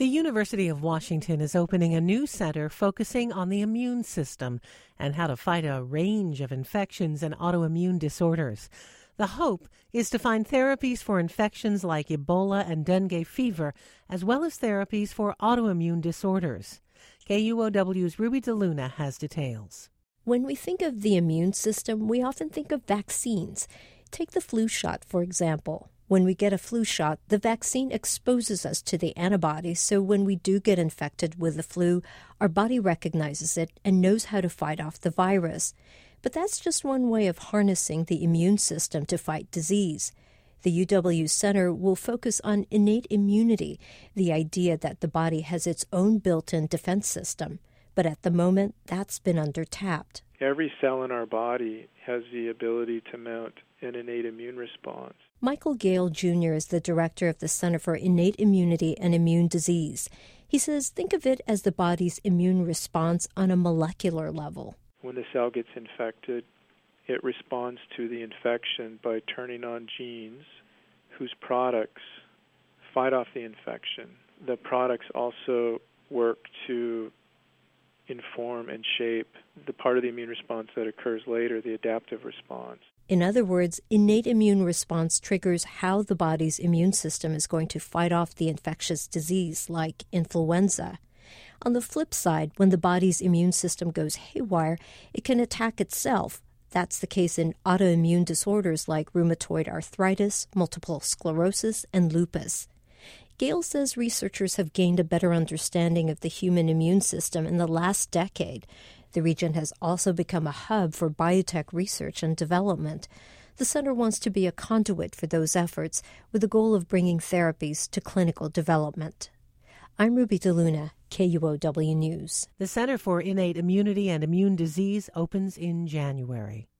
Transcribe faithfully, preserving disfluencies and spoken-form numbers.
The University of Washington is opening a new center focusing on the immune system and how to fight a range of infections and autoimmune disorders. The hope is to find therapies for infections like Ebola and dengue fever, as well as therapies for autoimmune disorders. K U O W's Ruby DeLuna has details. When we think of the immune system, we often think of vaccines. Take the flu shot, for example. When we get a flu shot, the vaccine exposes us to the antibodies, so when we do get infected with the flu, our body recognizes it and knows how to fight off the virus. But that's just one way of harnessing the immune system to fight disease. The U W Center will focus on innate immunity, the idea that the body has its own built-in defense system. But at the moment, that's been under-tapped. Every cell in our body has the ability to mount an innate immune response. Michael Gale Junior is the director of the Center for Innate Immunity and Immune Disease. He says, think of it as the body's immune response on a molecular level. When the cell gets infected, it responds to the infection by turning on genes whose products fight off the infection. The products also work to inform and shape the part of the immune response that occurs later, the adaptive response. In other words, innate immune response triggers how the body's immune system is going to fight off the infectious disease like influenza. On the flip side, when the body's immune system goes haywire, it can attack itself. That's the case in autoimmune disorders like rheumatoid arthritis, multiple sclerosis, and lupus. Gale says researchers have gained a better understanding of the human immune system in the last decade. The region has also become a hub for biotech research and development. The center wants to be a conduit for those efforts with the goal of bringing therapies to clinical development. I'm Ruby DeLuna, K U O W News. The Center for Innate Immunity and Immune Disease opens in January.